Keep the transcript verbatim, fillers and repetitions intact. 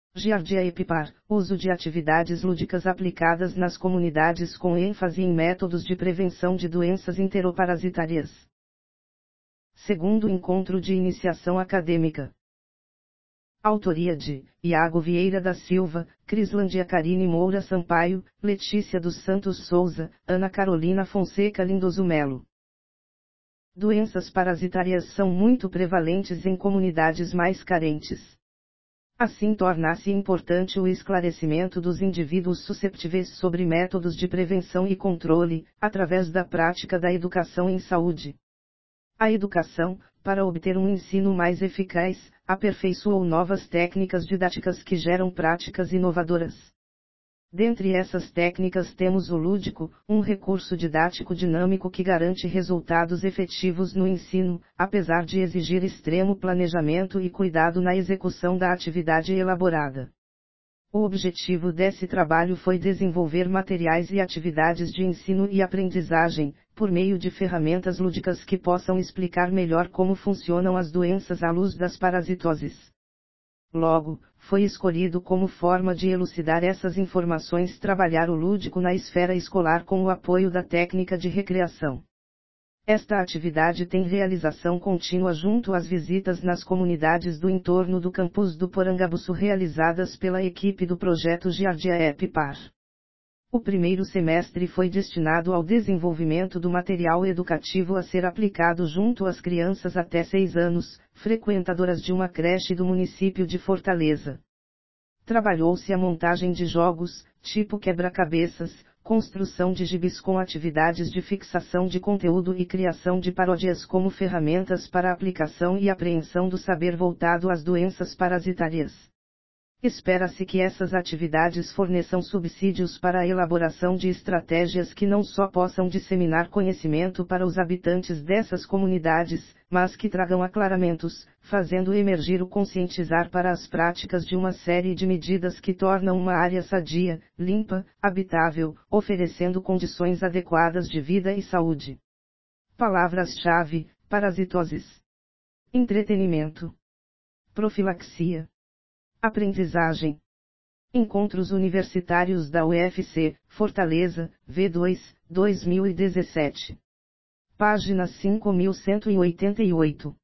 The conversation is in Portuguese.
Giardia Epipar, uso de atividades lúdicas aplicadas nas comunidades com ênfase em métodos de prevenção de doenças enteroparasitárias. Segundo encontro de iniciação acadêmica. Autoria de Iago Vieira da Silva, Crislândia Karine Moura Sampaio, Letícia dos Santos Souza, Ana Carolina Fonseca Lindoso Melo. Doenças parasitárias são muito prevalentes em comunidades mais carentes. Assim torna-se importante o esclarecimento dos indivíduos susceptíveis sobre métodos de prevenção e controle, através da prática da educação em saúde. A educação, para obter um ensino mais eficaz, aperfeiçoou novas técnicas didáticas que geram práticas inovadoras. Dentre essas técnicas temos o lúdico, um recurso didático dinâmico que garante resultados efetivos no ensino, apesar de exigir extremo planejamento e cuidado na execução da atividade elaborada. O objetivo desse trabalho foi desenvolver materiais e atividades de ensino e aprendizagem, por meio de ferramentas lúdicas que possam explicar melhor como funcionam as doenças à luz das parasitoses. Logo, foi escolhido como forma de elucidar essas informações trabalhar o lúdico na esfera escolar com o apoio da técnica de recreação. Esta atividade tem realização contínua junto às visitas nas comunidades do entorno do campus do Porangabuçu realizadas pela equipe do projeto Giardia Epipar. O primeiro semestre foi destinado ao desenvolvimento do material educativo a ser aplicado junto às crianças até seis anos, frequentadoras de uma creche do município de Fortaleza. Trabalhou-se a montagem de jogos, tipo quebra-cabeças, construção de gibis com atividades de fixação de conteúdo e criação de paródias como ferramentas para aplicação e apreensão do saber voltado às doenças parasitárias. Espera-se que essas atividades forneçam subsídios para a elaboração de estratégias que não só possam disseminar conhecimento para os habitantes dessas comunidades, mas que tragam aclaramentos, fazendo emergir o conscientizar para as práticas de uma série de medidas que tornam uma área sadia, limpa, habitável, oferecendo condições adequadas de vida e saúde. Palavras-chave: parasitoses, entretenimento, profilaxia, aprendizagem. Encontros Universitários da U F C, Fortaleza, V dois, dois mil e dezessete. Página cinco mil cento e oitenta e oito.